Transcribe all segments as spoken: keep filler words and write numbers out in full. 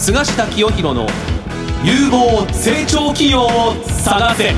菅下清弘の有望成長企業を探せ。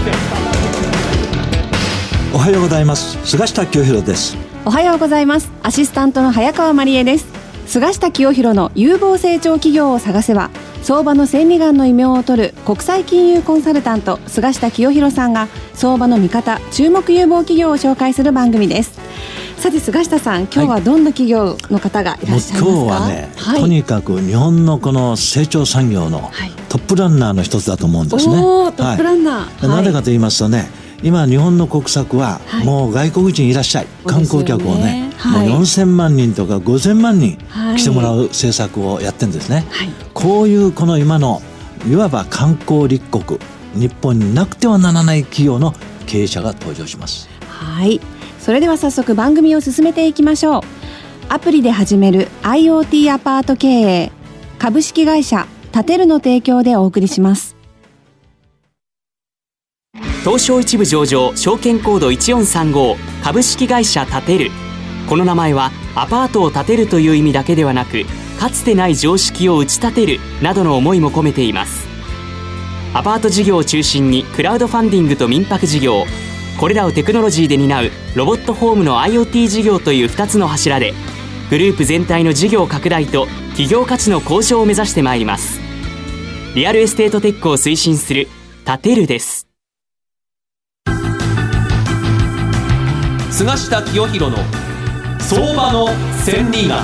おはようございます。菅下清弘です。 おはようございます。アシスタントの早川真理恵です。菅下清弘の有望成長企業を探せは、相場の千里眼の異名を取る国際金融コンサルタント菅下清弘さんが相場の見方、注目有望企業を紹介する番組です。さて菅下さん、今日はどんな企業の方がいらっしゃいますか？ 今日はね、はい、とにかく日本のこの成長産業のトップランナーの一つだと思うんですね。 おー、トップランナー、 はい、なぜかと言いますとね、今日本の国策はもう外国人いらっしゃい、はい、観光客をね、はい、もうよんせんまんにんとかごせんまんにん来てもらう政策をやってるんですね、はい、こういうこの今のいわば観光立国、日本になくてはならない企業の経営者が登場します。 はい、それでは早速番組を進めていきましょう。アプリで始める IoT アパート経営、株式会社タテルの提供でお送りします。 東証一部上場証券コードいちよんさんご株式会社タテル。この名前はアパートを建てるという意味だけではなく、かつてない常識を打ち立てるなどの思いも込めています。アパート事業を中心にクラウドファンディングと民泊事業、これらをテクノロジーで担うロボットホームの IoT 事業というふたつの柱で、グループ全体の事業拡大と企業価値の向上を目指してまいります。リアルエステートテックを推進するタテルです。 菅下清弘の相場の千里眼。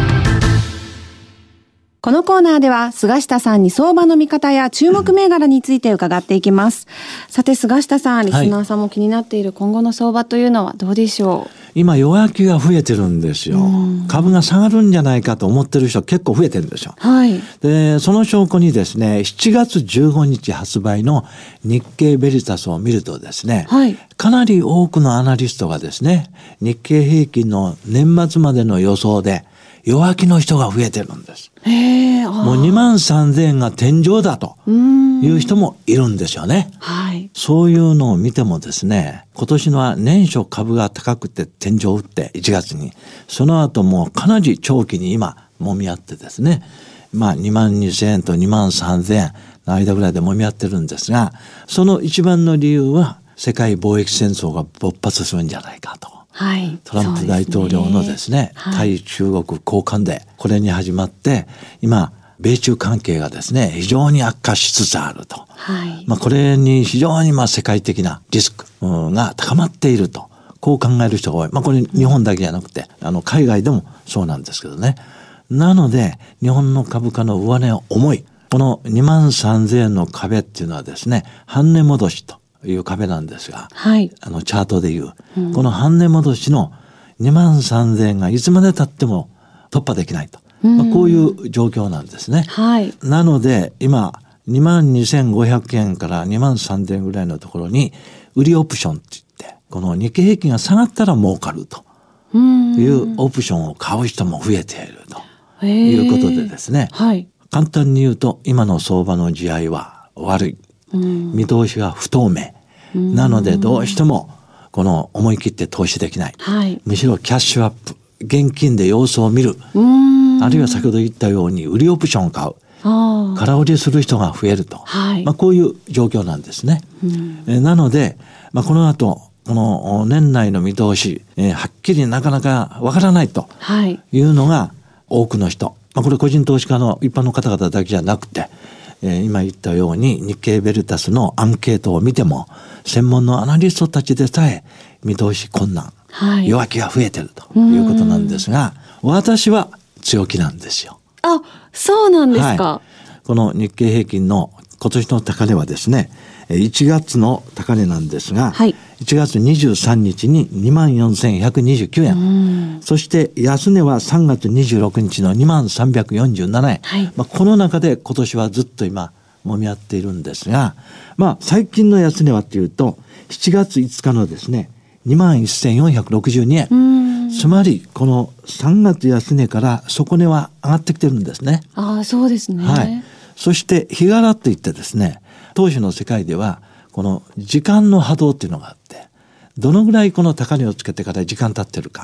このコーナーでは菅下さんに相場の見方や注目銘柄について伺っていきます。さて菅下さん、リスナーさんも気になっている今後の相場というのはどうでしょう？ 今弱気が増えてるんですよ。株が下がるんじゃないかと思ってる人結構増えてるんですよ、はい、でその証拠にですね、しちがつじゅうごにち発売の日経ベリタスを見るとですね、はい、かなり多くのアナリストがですね、日経平均の年末までの予想で弱気の人が増えてるんです。へー、もうにまんさんぜんえんが天井だという人もいるんですよね、はい、そういうのを見てもですね、今年のは年初株が高くて天井を打っていちがつに、その後もうかなり長期に今揉み合ってですね、まあにまんにせんえんとにまんさんぜんえんの間ぐらいで揉み合ってるんですが、その一番の理由は世界貿易戦争が勃発するんじゃないかと、はい、トランプ大統領のですね、はい、対中国高官で、これに始まって今米中関係がですね非常に悪化しつつあると、はい、まあ、これに非常にまあ世界的なリスクが高まっていると、こう考える人が多い。まあこれ日本だけじゃなくて、あの海外でもそうなんですけどね。なので日本の株価の上値は重い。このにまんさんぜんえんの壁っていうのはですね、半値戻しという壁なんですが、はい、あのチャートでいう、うん、この半値戻しのにまんさんぜんえんがいつまで経っても突破できないと、うん、まあ、こういう状況なんですね、はい、なので今にまんにせんごひゃくえんからにまんさんぜんえんぐらいのところに売りオプションって言って、この日経平均が下がったら儲かるというオプションを買う人も増えているということでですね、はい、簡単に言うと今の相場の地合いは悪い、見通しが不透明なので、どうしてもこの思い切って投資できない、はい、むしろキャッシュアップ、現金で様子を見る、あるいは先ほど言ったように売りオプションを買う、空売りする人が増えると、はい、まあ、こういう状況なんですね、えなので、まあ、この後この年内の見通し、えー、はっきりなかなかわからないというのが多くの人、まあ、これ個人投資家の一般の方々だけじゃなくて、えー、今言ったように日経ベルタスのアンケートを見ても専門のアナリストたちでさえ見通し困難、はい、弱気が増えてるということなんですが、私は強気なんですよ。 あ、そうなんですか、はい、 この日経平均の今年の高値はですね、いちがつの高値なんですが、はい、いちがつにじゅうさんにちに にまんよんせんひゃくにじゅうきゅうえん、そして安値はさんがつにじゅうろくにちの にまんさんびゃくよんじゅうななえん、はい、まあ、この中で今年はずっと今揉み合っているんですが、まあ、最近の安値はというとしちがついつかのですね にまんせんよんひゃくろくじゅうにえん、つまりこのさんがつ安値から底値は上がってきてるんですね。 ああ、そうですね、はい、 そして日柄といってですね、投資の世界ではこの時間の波動っていうのがあって、どのぐらいこの高値をつけてから時間経ってるか、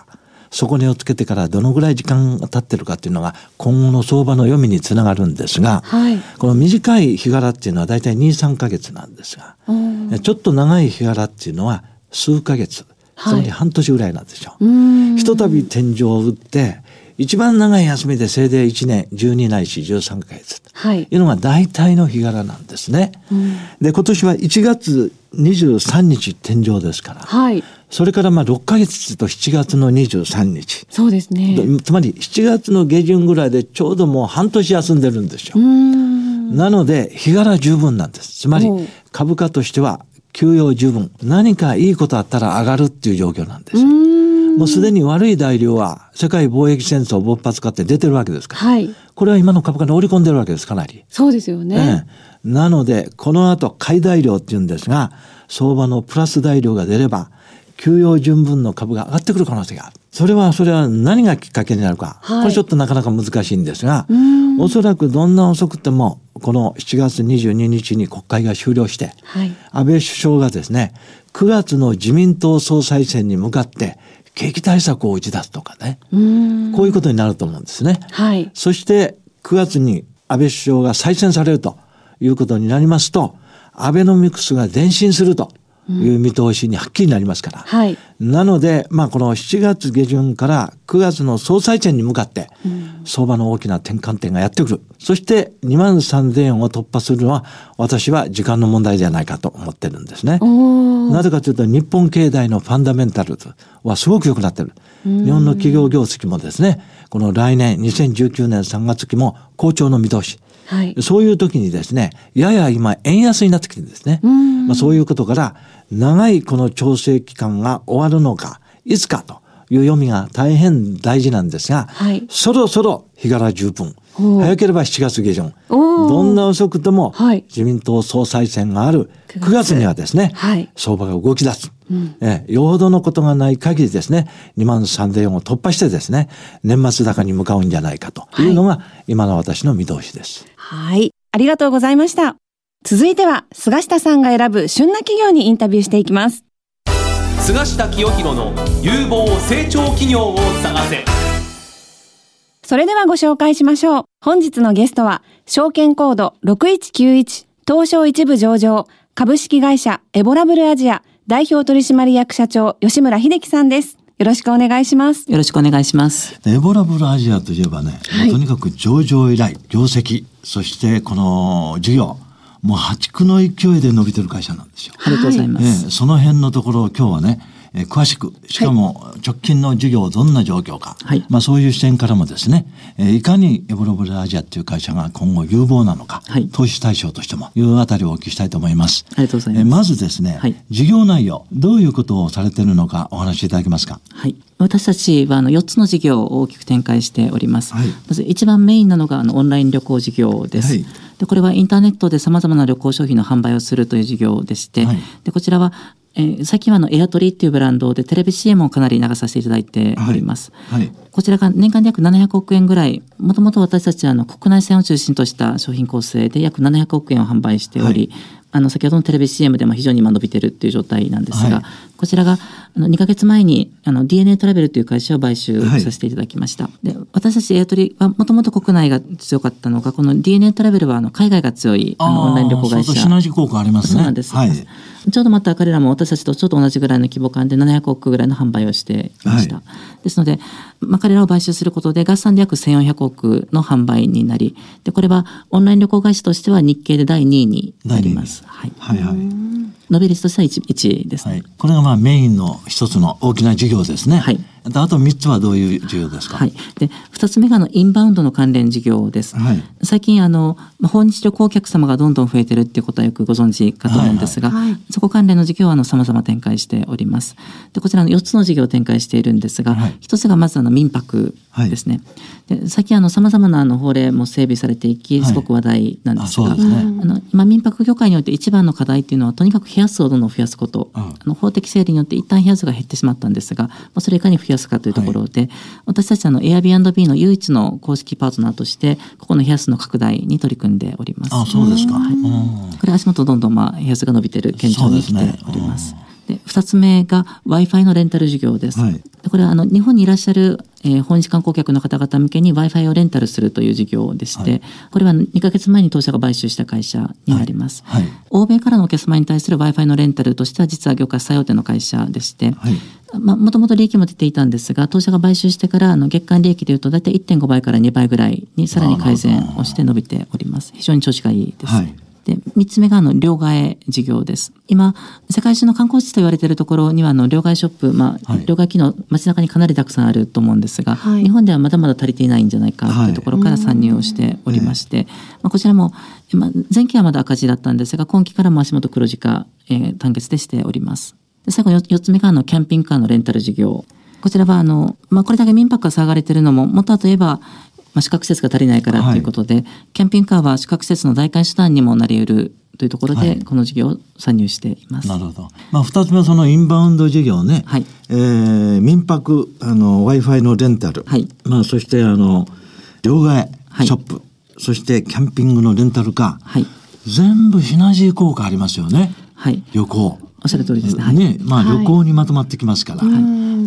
底値をつけてからどのぐらい時間が経ってるかっていうのが今後の相場の読みにつながるんですが、はい、この短い日柄っていうのはだいたいに、さんかげつなんですが、ちょっと長い日柄っていうのは数ヶ月、つまり半年ぐらいなんですよ。はい、ひとたび天井を打って一番長い休みでせいぜいいちねん、じゅうにないしじゅうさんかげつというのが大体の日柄なんですね。うん、で、今年はいちがつにじゅうさんにち天井ですから、はい、それからまあろっかげつとしちがつのにじゅうさんにち。 そうですね。 つまりしちがつの下旬ぐらいでちょうどもう半年休んでるんですよ。うーん、なので日柄十分なんです。つまり株価としては休養十分。何かいいことあったら上がるっていう状況なんですよ。もうすでに悪い材料は世界貿易戦争勃発化って出てるわけですから、はい、これは今の株価に織り込んでるわけです。かなり。 そうですよね。 ええ、なのでこの後買い材料っていうんですが、相場のプラス材料が出れば休養十分の株が上がってくる可能性がある。それはそれは何がきっかけになるか、はい、これちょっとなかなか難しいんですが、おそらくどんな遅くてもこのしちがつにじゅうににちに国会が終了して、はい、安倍首相がですねくがつの自民党総裁選に向かって景気対策を打ち出すとかね、うーん、こういうことになると思うんですね。はい、そしてくがつに安倍首相が再選されるということになりますと、アベノミクスが前進するという見通しにはっきりなりますから、うん、はい、なので、まあ、このしちがつげじゅんからくがつの総裁選に向かって、うん、相場の大きな転換点がやってくる。そしてにまんさんぜんえんを突破するのは私は時間の問題ではないかと思ってるんですね。なぜかというと日本経済のファンダメンタルズはすごく良くなってる。日本の企業業績もですね、この来年にせんじゅうきゅうねんさんがつ期も好調の見通し。はい、そういう時にですね、やや今円安になってきてるんですね。まあ、そういうことから長いこの調整期間が終わるのかいつかという読みが大変大事なんですが、はい、そろそろ日柄十分、早ければしちがつげじゅん、どんな遅くとも自民党総裁選があるくがつにはですね、はい、相場が動き出す、うん、えよほどのことがない限りですね、にまんさんぜんえんを突破してですね、年末高に向かうんじゃないかというのが今の私の見通しです。 はい、ありがとうございました。続いては菅下さんが選ぶ旬な企業にインタビューしていきます。 菅下清弘の有望成長企業を探せ。 それではご紹介しましょう。本日のゲストは証券コードろくいちきゅういち東証一部上場株式会社エボラブルアジア代表取締役社長吉村秀樹さんです。よろしくお願いします。 よろしくお願いします。 エボラブルアジアといえばね、はい、とにかく上場以来業績、そしてこの事業もう破竹の勢いで伸びてる会社なんですよ。 ありがとうございます。 えー、その辺のところを今日はね、えー、詳しく、しかも直近の事業どんな状況か、はい、まあそういう視点からもですね、えー、いかにエボラブルアジアっていう会社が今後有望なのか、はい、投資対象としてもいうあたりをお聞きしたいと思います。 ありがとうございます。 えー、まずですね、はい、事業内容どういうことをされているのかお話しいただけますか。 はい。私たちはあのよっつの事業を大きく展開しております。はい、まず一番メインなのがあのオンライン旅行事業です。はい、でこれはインターネットで様々な旅行商品の販売をするという事業でして、はい、でこちらは、えー、最近はあのエアトリーっていうブランドでテレビ シーエム をかなり流させていただいております。はいはい、こちらが年間で約ななひゃくおくえんぐらい、もともと私たちはあの国内線を中心とした商品構成で約ななひゃくおくえんを販売しており、はい、あの先ほどのテレビ シーエム でも非常に今伸びてるっていう状態なんですが、はい、こちらがあのにかげつまえにあの ディーエヌエー トラベルという会社を買収させていただきました。はい、で私たちエアトリはもともと国内が強かったのが、この ディーエヌエー トラベルはあの海外が強いあのオンライン旅行会社。 シナジー効果ありますね。 そうなんです。はい、ちょうどまた彼らも私たちとちょっと同じぐらいの規模感でななひゃくおくぐらいの販売をしていました。はい、ですので、まあ、彼らを買収することで合算で約せんよんひゃくおくの販売になり、でこれはオンライン旅行会社としては日経でだいにいになります。はい、はいはい、伸び率としては いち, いちいですね。はい、これがまあメインの一つの大きな事業ですね。はい、あとみっつはどういう事業ですか。 はい、でふたつめがあのインバウンドの関連事業です。はい、最近あの訪日旅行客様がどんどん増えてるっていうことはよくご存知かと思うんですが、はいはい、そこ関連の事業はあの様々展開しております。でこちらのよっつの事業を展開しているんですが、はい、ひとつがまずあの民泊ですね。はい、で最近あの様々なあの法令も整備されていき、すごく話題なんですが、はい、あ、そうですね、あの今民泊業界において一番の課題っていうのはとにかく部屋数をどんどん増やすこと、うん、あの法的整理によって一旦部屋数が減ってしまったんですが、まあ、それをいかに増やすかというところで、はい、私たちあの Airbnb の唯一の公式パートナーとしてここの部屋数の拡大に取り組んでおります。 あ、そうですか。はい、 これ足元どんどんまあ部屋数が伸びている現状に来ております。でふたつめが Wi-Fi のレンタル事業です。はい、 これはあの日本にいらっしゃる、えー、訪日観光客の方々向けに Wi-Fi をレンタルするという事業でして、はい、これはにかげつまえに当社が買収した会社になります、はいはい、欧米からのお客様に対する Wi-Fi のレンタルとしては実は業界最大手の会社でして、はい、まあ、もともと利益も出ていたんですが、当社が買収してからあの月間利益でいうと大体 いってんごばいからにばいぐらいにさらに改善をして伸びております。非常に調子がいいです、はい。でみっつめがあの両替事業です。今世界中の観光地と言われているところにはあの両替ショップ、まあはい、両替機能街中にかなりたくさんあると思うんですが、はい、日本ではまだまだ足りていないんじゃないかというところから参入をしておりまして、はい、まあ、こちらも、まあ、前期はまだ赤字だったんですが今期からも足元黒字化、えー、単月でしております。で最後 よ, よっつめがあのキャンピングカーのレンタル事業。こちらはあの、まあ、これだけ民泊が騒がれているのも元はといえばまあ、宿泊施設が足りないからということで、はい、キャンピングカーは宿泊施設の代替手段にもなり得るというところで、はい、この事業を参入しています。 なるほど。まあ、ふたつめはそのインバウンド事業ね、はい、えー、民泊あの Wi-Fi のレンタル、はい、まあ、そしてあの両替ショップ、はい、そしてキャンピングのレンタルカー、はい、全部シナジー効果ありますよね、はい、旅行おっしゃる通りですね、はい、 ね、まあ、旅行にまとまってきますから、はい、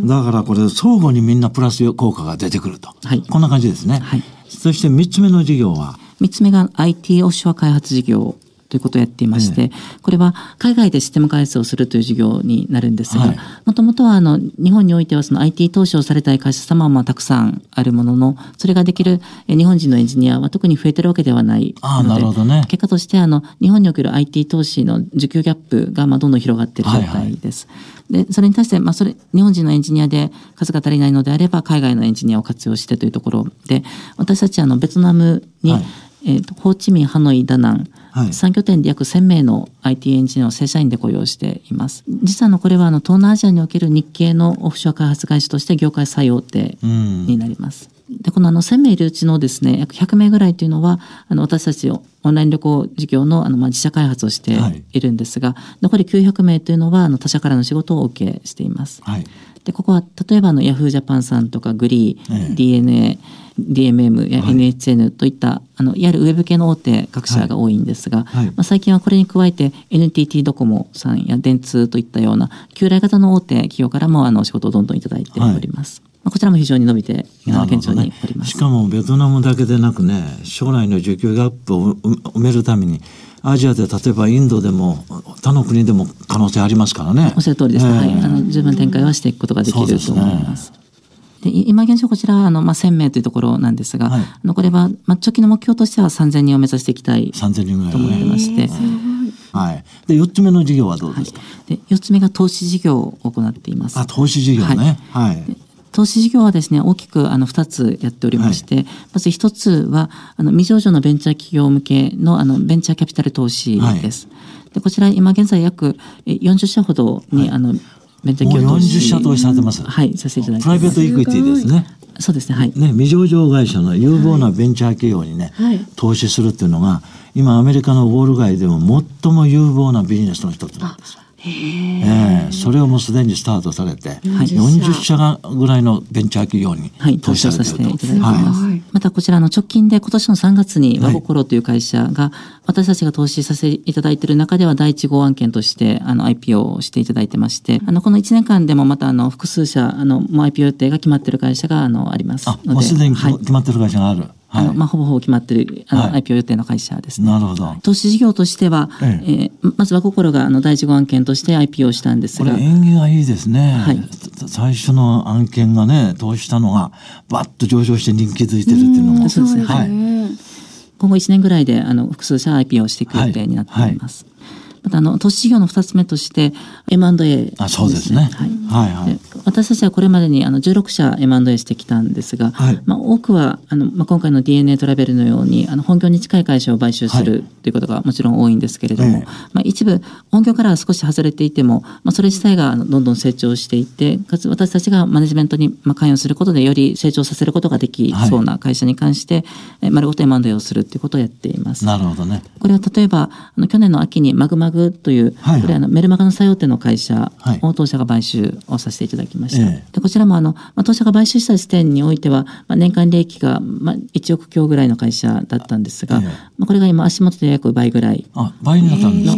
だからこれ相互にみんなプラス効果が出てくると、はい、こんな感じですね、はい、そしてみっつめの事業はみっつめが アイティー オフショア開発事業ということをやっていまして、ええ、これは海外でシステム開発をするという事業になるんですが、もともとはあの日本においてはその アイティー 投資をされたい会社様はたくさんあるものの、それができる日本人のエンジニアは特に増えてるわけではないので、なるほどね、結果としてあの日本における アイティー 投資の需給ギャップがまあどんどん広がっている状態です。はいはい、でそれに対して、まあ、それ日本人のエンジニアで数が足りないのであれば海外のエンジニアを活用してというところで、私たちあのベトナムに、はい、えーと、ホーチミン、ハノイ、ダナン、はい、さん拠点で約せんめいの アイティー エンジニアを正社員で雇用しています。実はあのこれはあの東南アジアにおける日系のオフショア開発会社として業界最大手になります。でこのあのせんめいいるうちのですね約ひゃくめいぐらいというのはあの私たちオンライン旅行事業のあのまあ自社開発をしているんですが、はい、残りきゅうひゃくめいというのはあの他社からの仕事をお受けしています。はい、でここは例えばあのヤフージャパンさんとかグリー、ええ、ディーエヌエー、ディーエムエム や エヌエイチエヌ といった、はい、あのいわゆるウェブ系の大手各社が多いんですが、はいはい、まあ、最近はこれに加えて エヌティーティー ドコモさんや電通といったような旧来型の大手企業からもあの仕事をどんどんいただいております。はい、まあ、こちらも非常に伸びて堅調におります。 しかもベトナムだけでなくね、将来の需給ギャップを埋めるためにアジアで例えばインドでも他の国でも可能性ありますからね。 おっしゃる通りですね、えーはい、あの十分展開はしていくことができると思います。で今現状こちらあの、まあ、せんめいというところなんですが、はい、あのこれは、まあ、直近の目標としてはさんぜんにんを目指していきたいと思ってまして、 はい、でよっつめの事業はどうですか。はい、でよっつめが投資事業を行っています。 あ、投資事業ね、はいはい、 投資事業はですね大きくあのふたつやっておりまして、はい、まずひとつはあの未上場のベンチャー企業向けのあのベンチャーキャピタル投資です。はい、でこちら今現在約よんじゅっしゃほどに、はい、あのベンチャー企業投資もうよんじゅっしゃ投資されてます。 はい、させていただいてます。 プライベートイクイティですね。 そうですね、はい、 ね、未上場会社の有望なベンチャー企業にね、はい、投資するっていうのが今アメリカのウォール街でも最も有望なビジネスの一つなんです。へえー、それをもうすでにスタートされて、はい、よんじゅっしゃぐらいのベンチャー企業に投資されていると、はい、投資させていただいています。はい、またこちらの直近で今年のさんがつに和心という会社が私たちが投資させていただいている中では第一号案件としてあの アイピーオー をしていただいてまして、あのこのいちねんかんでもまたあの複数社あのもう アイピーオー 予定が決まっている会社があのありますので、 あ、もうすでに決まっている会社がある。 はい、あのまあ、ほぼほぼ決まっているあの、はい、アイピーオー 予定の会社ですね。なるほど。投資事業としては、えええー、まずは心があの第一号案件として アイピーオー したんですが、 これ縁起がいいですね。はい、最初の案件がね投資したのがバッと上場して人気づいてるっていうのも、 そうですね。はい、今後いちねんぐらいであの複数社 アイピーオー していく予定になっております。はいはい、またあの投資事業のふたつめとして エムアンドエー ですね。 あ、そうですね。はいはいはい、 で私たちはこれまでにあのじゅうろくしゃ エムアンドエー してきたんですが、はい、まあ、多くはあの、まあ、今回の ディーエヌエー トラベルのようにあの本業に近い会社を買収する、はい、ということがもちろん多いんですけれども、ええ、まあ、一部本業からは少し外れていても、まあ、それ自体があのどんどん成長していってかつ私たちがマネジメントにまあ関与することでより成長させることができそうな会社に関して、はい、え丸ごと エムアンドエー をするということをやっています。 なるほどね。 これは例えばあの去年の秋にマグマグという、はいはい、これはあのメルマガの最大手の会社を当社が買収をさせていただきました。はい、でこちらもあの、まあ、当社が買収した時点においては、まあ、年間利益が、まあ、いちおくきょうぐらいの会社だったんですが、えーまあ、これが今足元で約倍ぐらい。 あ、倍になったんですか。 あ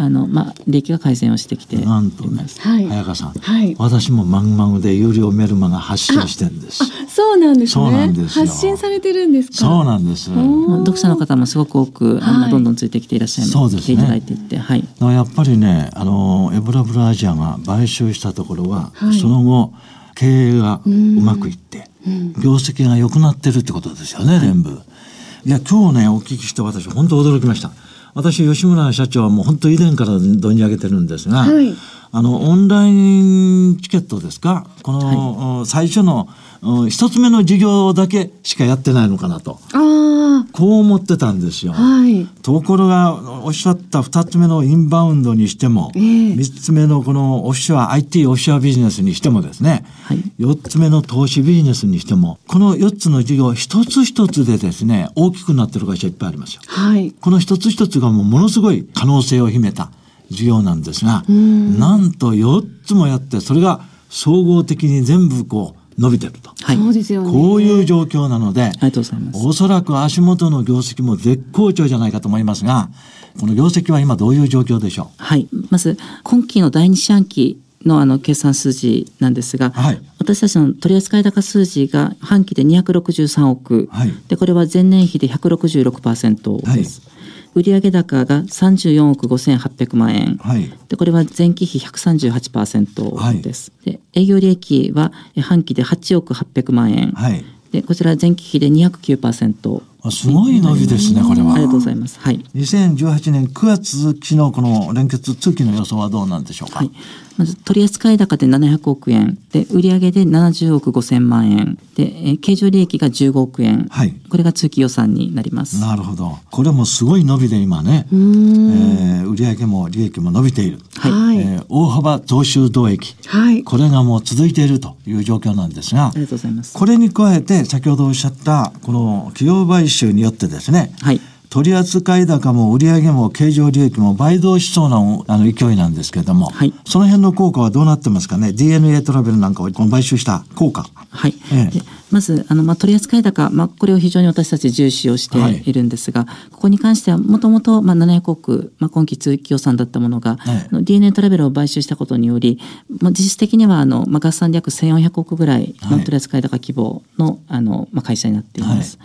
あの、まあ、利益が改善をしてきています。 なんとね、はい、早川さん、 はい、 私もマグマグで有料メルマガ発信してるんです。 あ、そうなんですね。 そうなんですよ。 発信されてるんですか。 そうなんです。 読者の方もすごく多く、はい、どんどんついてきていらっしゃいます。 そうですね。 来ていただいていて、はい、 やっぱりね、あのエブラブラアジアが買収したところは、はい、その後経営がうまくいって、業績が良くなってるってことですよね、はい、全部。いや、今日ねお聞きして私本当驚きました。私吉村社長はもう本当以前から存じ上げてるんですが、はい、あのオンラインチケットですか、この、はい、最初の一つ目の事業だけしかやってないのかなと、あ、こう思ってたんですよ、はい、ところがおっしゃった二つ目のインバウンドにしても、えー、三つ目のこのオフショア アイティー オフショアビジネスにしてもですね、はい、四つ目の投資ビジネスにしても、この四つの事業一つ一つでですね大きくなってる会社いっぱいありますよ、はい、この一つ一つがもうものすごい可能性を秘めた事業なんですが、んなんとよっつもやって、それが総合的に全部こう伸びてると、はい、そうですよね。こういう状況なので、ありがとうございます。おそらく足元の業績も絶好調じゃないかと思いますが、この業績は今どういう状況でしょう。 はい、まず今期のだいに四半期のあの決算数字なんですが、はい、私たちの取扱高数字が半期でにひゃくろくじゅうさんおく、はい、でこれは前年比で ひゃくろくじゅうろくパーセント です、はい、売上高がさんじゅうよんおくごせんはっぴゃくまんえん、はい、でこれは前期比 ひゃくさんじゅうはちパーセント です、はい、で営業利益は半期ではちおくはっぴゃくまんえん、はい、でこちら前期比で にひゃくきゅうパーセント。 すごい伸びですね、これは。 ありがとうございます。はい。 にせんじゅうはちねんくがつ期のこの連結通期の予想はどうなんでしょうか。はい、 まず取扱高でななひゃくおくえんで、売上でななじゅうおくごせんまんえんで、えー、経常利益がじゅうごおくえん、はい、これが通期予算になります。 なるほど。これもすごい伸びで今ね、うーん、えー、売上も利益も伸びている、はい、えー、大幅増収増益、はい、これがもう続いているという状況なんですが、 ありがとうございます。 これに加えて先ほどおっしゃったこの企業買収によってですね、はい、取扱高も売上も経常利益も倍増しそうなあの勢いなんですけれども、はい、その辺の効果はどうなってますかね。 ディーエヌエー トラベルなんかをこの買収した効果。 はい、ええ、まずあの、まあ、取扱高、まあ、これを非常に私たち重視をしているんですが、はい、ここに関してはもともとななひゃくおく、まあ、今期通期予算だったものが、はい、ディーエヌエー トラベルを買収したことにより、まあ、実質的にはあの、まあ、合算で約せんよんひゃくおくぐらいの取扱高規模の、はい、あのまあ、会社になっています、はい、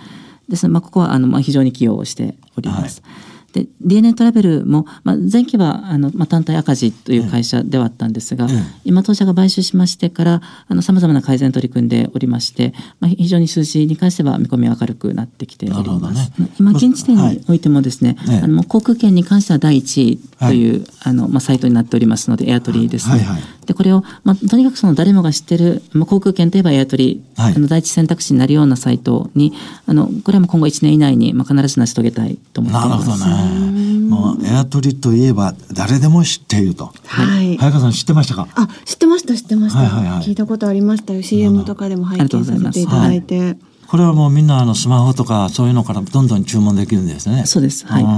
ですので、まあ、ここはあの、まあ、非常に寄与をしております、はい、で ディーエヌエー トラベルも、まあ、前期はあの、まあ、単体赤字という会社ではあったんですが、うん、今当社が買収しましてからさまざまな改善取り組んでおりまして、まあ、非常に数字に関しては見込みが明るくなってきております、ね、今現時点においてもですね、はい、あの航空券に関してはだいいちいという、はい、あのまあ、サイトになっておりますので、エアトリーですね、はいはい、でこれを、まあ、とにかくその誰もが知ってる、まあ、航空券といえばエアトリー、はい、あの第一選択肢になるようなサイトにあのこれはもう今後いちねん以内に、まあ、必ず成し遂げたいと思っています。 なるほどね。もうエアトリといえば誰でも知っていると、はい、早川さん知ってましたか。 あ、知ってました知ってました、はいはいはい、聞いたことありましたよ。 シーエム とかでも拝見させていただいて、はい、 これはもうみんなあのスマホとかそういうのからどんどん注文できるんですね。 そうです、はい、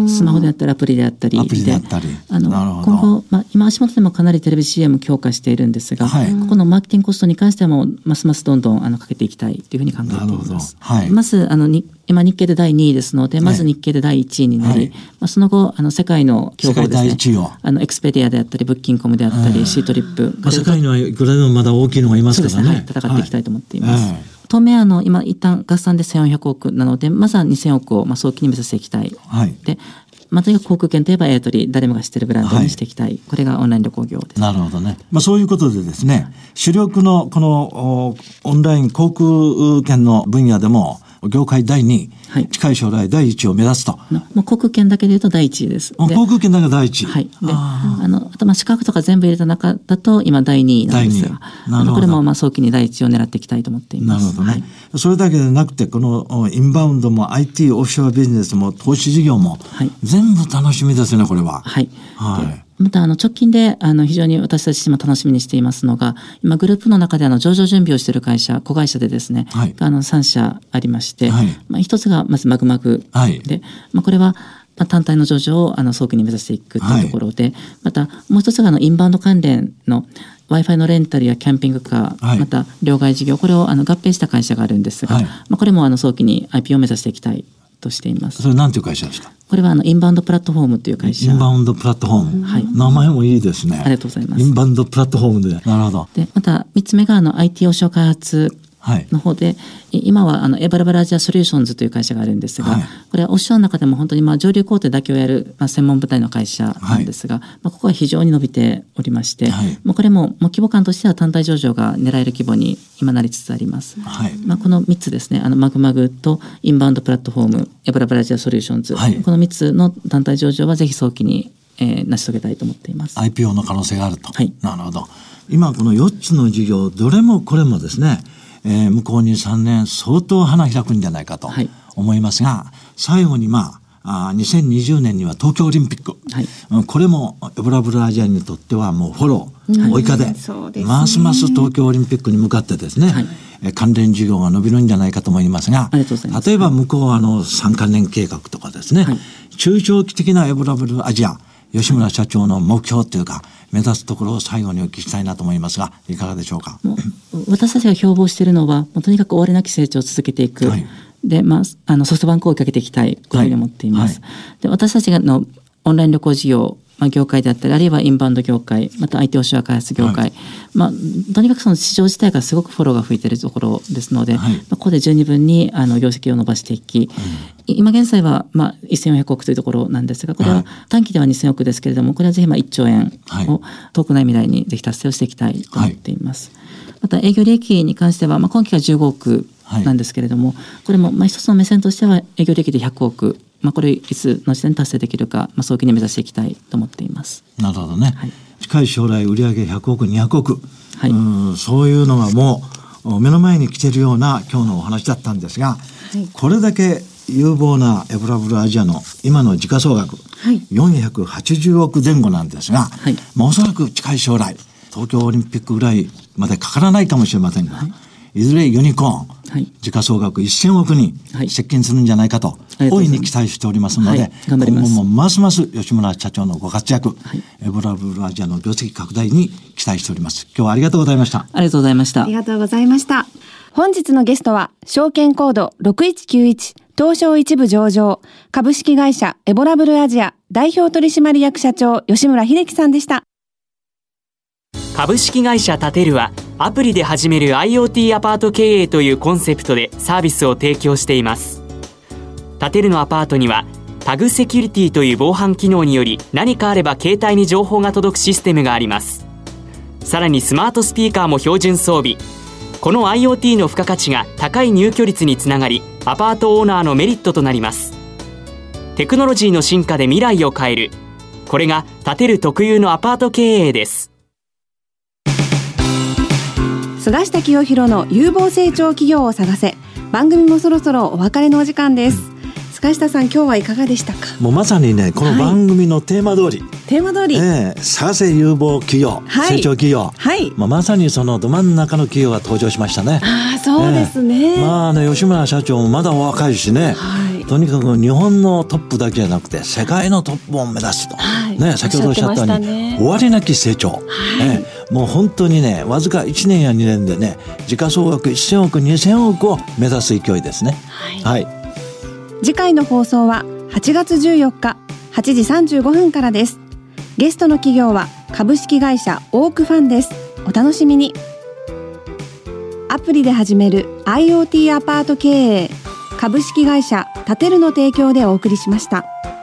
スマホであったりアプリであったりアプリであったり、 あの今後、まあ、今足元でもかなりテレビ シーエム 強化しているんですが、はい、ここのマーケティングコストに関してはもうますますどんどんあのかけていきたいというふうに考えています、はい、まずあのに今日経でだいにいですので、まず日経でだいいちいになり、はい、まあ、その後あの世界の競合ですね、あのエクスペディアであったりブッキングコムであったり、シートリップ、 まあ、世界にはいくらでもまだ大きいのがいますからね。 はい、戦っていきたいと思っています、はい、当面あの今一旦合算でせんよんひゃくおくなので、まずはにせんおくをまあ早期に目指していきたい、はい、でまあ、とにかく航空券といえばエアトリ、誰もが知ってるブランドにしていきたい、はい、これがオンライン旅行業です。 なるほどね、まあ、そういうことでですね、主力のこのオンライン航空券の分野でも業界だいにい、はい、近い将来だいいちいを目指すと。 もう航空券だけでいうとだいいちいです。 航空券だけだいいちい、 はい、でああのあとまあ資格とか全部入れた中だと今だいにいなんですが、あのこれもまあ早期にだいいちいを狙っていきたいと思っています。 なるほどね、 はい、 それだけでなくてこのインバウンドも アイティー オフショアビジネスも投資事業も、はい、全部楽しみですねこれは。はい、 はいまたあの直近であの非常に私たち今楽しみにしていますのが、今グループの中であの上場準備をしている会社、子会社でですね、はい、あのさんしゃありまして、はい、まあ、一つがまずマグマグで、はい、まあ、これはまあ単体の上場をあの早期に目指していくというところで、はい、またもう一つがあのインバウンド関連の Wi-Fi のレンタルやキャンピングカー、はい、また両替事業、これをあの合併した会社があるんですが、はい、まあ、これもあの早期に アイピーオー を目指していきたいとしています。 それなんていう会社ですか？ これはあのインバウンドプラットフォームという会社。 インバウンドプラットフォーム、 はい、 名前もいいですね。 ありがとうございます。 インバウンドプラットフォームで、なるほど。 でまたみっつめがあの アイティー オーション開発の方で、はい、今はあのエバラブラアジアソリューションズという会社があるんですが、はい、これはオフショアの中でも本当にまあ上流工程だけをやる、まあ、専門部隊の会社なんですが、はい、まあ、ここは非常に伸びておりまして、はい、もうこれももう規模感としては単体上場が狙える規模に今なりつつあります、はい、まあ、このみっつですね、あのマグマグとインバウンドプラットフォーム、エバラブラアジアソリューションズ、はい、このみっつの単体上場はぜひ早期に、えー、成し遂げたいと思っています。 アイピーオー の可能性があると、 はい、 なるほど。今このよっつの事業どれもこれもですね、えー、向こうにさんねん相当花開くんじゃないかと思いますが、はい、最後にまあ、あにせんにじゅうねんには東京オリンピック、はい、これもエブラブラアジアにとってはもうフォロー、はい、追い風、ね、ますます東京オリンピックに向かってですね、はい、関連事業が伸びるんじゃないかと思いますが、例えば向こうはあのさんかねん計画とかですね、はい、中長期的なエブラブラアジア吉村社長の目標というか目指すところを最後にお聞きしたいなと思いますが、いかがでしょうか？ もう私たちが標榜しているのはもうとにかく終わりなき成長を続けていく、はい、で、まあ、あのソフトバンクを追いかけていきたいというふうに思っています、はいはい、で私たちのオンライン旅行事業、まあ、業界であったりあるいはインバウンド業界また アイティー オフショア開発業界、はい、まあ、とにかくその市場自体がすごくフォローが吹いているところですので、はい、まあ、ここで十二分にあの業績を伸ばしていき、うん、今現在はまあせんよんひゃくおくというところなんですが、これは短期ではにせんおくですけれども、これはぜひまあいっちょうえんを遠くない未来にぜひ達成をしていきたいと思っています、はい、また営業利益に関しては、まあ、今期がじゅうごおくなんですけれども、はい、これもまあ一つの目線としては営業利益でひゃくおく、まあ、これいつの時点で達成できるか、まあ、早期に目指していきたいと思っています。 なるほどね、はい、近い将来売上ひゃくおくにひゃくおく、 はい、 うん、そういうのがもう目の前に来ているような今日のお話だったんですが、はい、これだけ有望なエブラブルアジアの今の時価総額、はい、よんひゃくはちじゅうおくぜん後なんですが、はい、まあ、おそらく近い将来東京オリンピックぐらいまでかからないかもしれませんが、はい、いずれユニコーン、はい、時価総額せんおくに接近するんじゃないかと、はい、大いに期待しておりますので、はい、頑張ります。今後もますます吉村社長のご活躍、はい、エブラブルアジアの業績拡大に期待しております。今日はありがとうございました。 ありがとうございました。 ありがとうございました。本日のゲストは証券コードろくいちきゅういち東証一部上場株式会社エボラブルアジア代表取締役社長吉村秀樹さんでした。 株式会社タテルはアプリで始める IoT アパート経営というコンセプトでサービスを提供しています。タテルのアパートにはタグセキュリティという防犯機能により何かあれば携帯に情報が届くシステムがあります。さらにスマートスピーカーも標準装備。この IoT の付加価値が高い入居率につながりアパートオーナーのメリットとなります。テクノロジーの進化で未来を変える、これがタテル特有のアパート経営です。 菅下清弘の有望成長企業を探せ。番組もそろそろお別れのお時間です。菅下さん、今日はいかがでしたか？ もうまさにね、この番組のテーマ通り、はい、 テーマ通り、 えー、探せ有望企業、はい、成長企業、はい、まあ、まさにそのど真ん中の企業が登場しましたね。 ああ、そうですね、 えー、まあね、吉村社長もまだお若いしね、はい、とにかく日本のトップだけじゃなくて世界のトップを目指すと、はい、ね、先ほどおっしゃったように、ね、終わりなき成長、はい、えー、もう本当にね、わずかいちねんやにねんでね、時価総額せんおくにせんおくを目指す勢いですね。はい、はい、 次回の放送ははちがつじゅうよっかはちじさんじゅうごふんからです。ゲストの企業は株式会社オークファンです。お楽しみに。アプリで始める IoT アパート経営、株式会社タテルの提供でお送りしました。